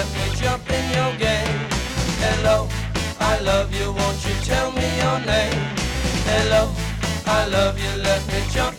let me jump in your game. Hello, I love you, won't you tell me your name? Hello, I love you, let me jump